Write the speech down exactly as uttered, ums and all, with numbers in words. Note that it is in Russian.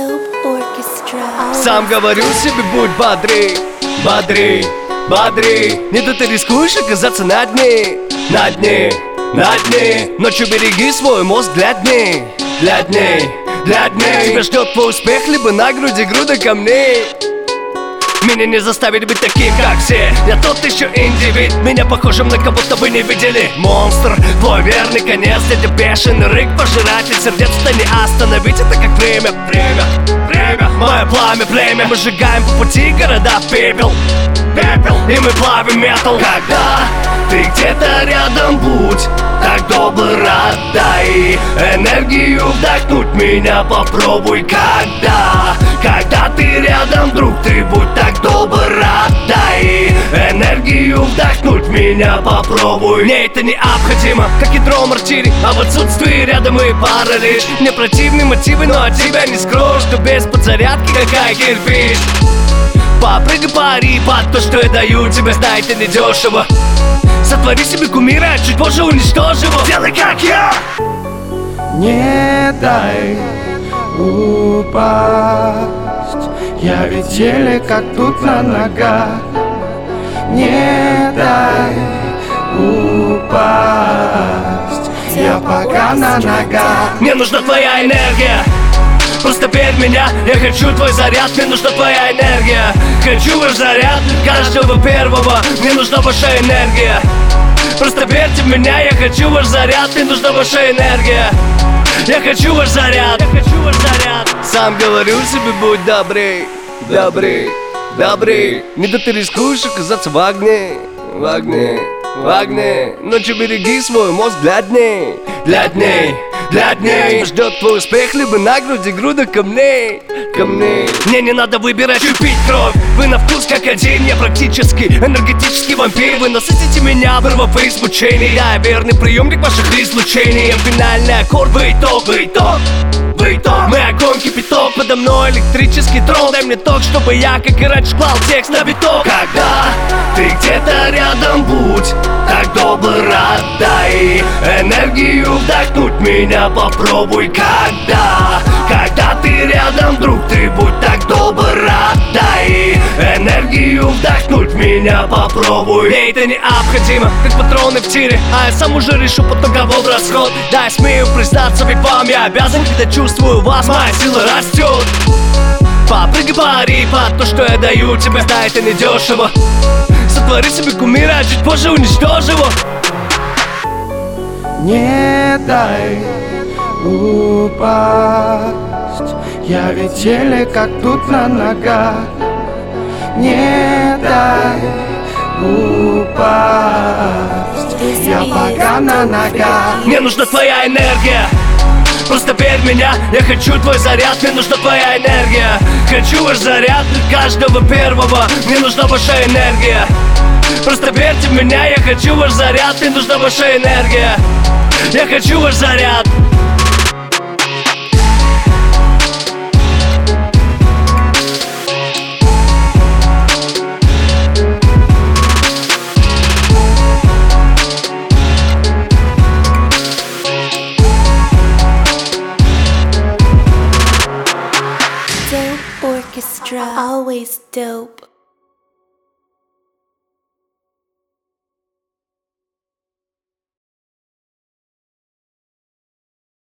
Сам говорю себе, будь бодрей, бодрей, бодрей. Не то ты рискуешь оказаться на дне, на дне, на дне. Ночью береги свой мозг для дней, для дней, для дней. Тебя ждет твой успех, либо на груди груда камней. Меня не заставить быть таким, как все. Я тот еще индивид, меня похожим на кого-то вы не видели. Монстр, твой верный конец, дядя бешеный рык, пожиратель сердец-то не остановить. Это как время, время, время. Мое пламя, племя, мы сжигаем по пути города в пепел, пепел. И мы плавим металл. Когда ты где-то рядом, будь так добр, отдай энергию вдохнуть меня, попробуй. Когда, когда ты рядом, друг, ты будь так добр, отдай энергию вдохнуть меня, попробуй. Мне это необходимо, как ядро мартири, а в отсутствии рядом и паралич. Мне противны мотивы, но от тебя не скроешь, что без подзарядки какая кирпич. Попрыгай, пари под то, что я даю тебе, знай, это недешево. Сотвори себе кумира, а чуть позже уничтожь его. Делай как я. Не дай упасть, я ведь еле как тут на ногах. Не дай упасть, я пока на ногах. Мне нужна твоя энергия, просто верь в меня, я хочу твой заряд. Мне нужна твоя энергия, хочу ваш заряд каждого первого. Мне нужна ваша энергия, просто верьте в меня, я хочу ваш заряд. Мне нужна ваша энергия, я хочу ваш заряд, я хочу ваш заряд. Сам говорю себе, будь добрей, добрей, добрей. Не то ты рискуешь оказаться в огне, в огне, в огне. Ночью береги свой мозг для дней, для дней, для дней. Тебя ждет твой успех, либо на груди груда камней, камней. Мне не надо выбирать, чью пить кровь. Вы на вкус как один, я практически энергетический вампир. Вы насытите меня в РВП мучений. Я верный приемник ваших излучений. Финальный аккорд, вы итог, вы итог, вы итог. Мы огонь, кипяток, подо мной электрический трон. Дай мне ток, чтобы я, как и раньше, клал текст на биток. Когда ты где-то рядом, будь так добр, отдай энергию вдохнуть меня, попробуй. Когда, когда ты рядом, друг, ты будь так добр, отдай энергию вдохнуть меня, попробуй. Мне это необходимо, как патроны в тире, а я сам уже решу потом кого в расход. Да, я смею признаться, ведь вам я обязан, когда чувствую вас, моя сила растет. Попрыгай, пари под то, что я даю тебе, да, это недешево. Сотвори себе кумира, а чуть позже уничтожь его. Не дай упасть, я ведь еле как тут на ногах. Не дай упасть, я пока на ногах. Мне нужна твоя энергия, просто верь в меня, я хочу твой заряд. Мне нужна твоя энергия, хочу ваш заряд каждого первого. Мне нужна ваша энергия, просто верьте в меня, я хочу ваш заряд. Мне нужна ваша энергия, я хочу ваш заряд. Dope orchestra, always dope.